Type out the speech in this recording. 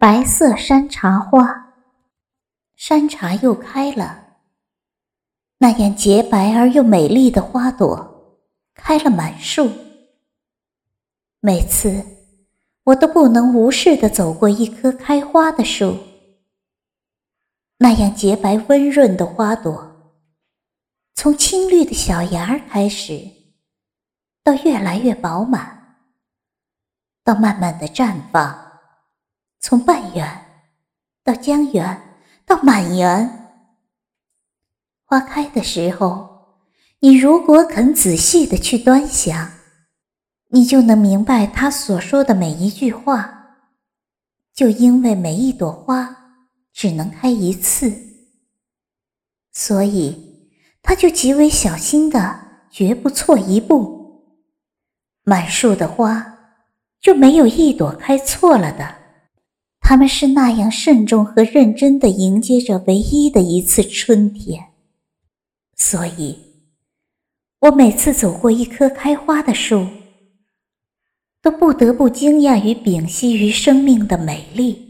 白色山茶花，山茶又开了，那样洁白而又美丽的花朵开了满树。每次我都不能无视地走过一棵开花的树，那样洁白温润的花朵，从青绿的小芽儿开始，到越来越饱满，到慢慢地绽放，从半圆到将圆到满圆。花开的时候，你如果肯仔细地去端详，你就能明白他所说的每一句话。就因为每一朵花只能开一次，所以他就极为小心地绝不错一步。满树的花就没有一朵开错了的，它们是那样慎重和认真地迎接着唯一的一次春天。所以我每次走过一棵开花的树，都不得不惊讶于屏息于生命的美丽。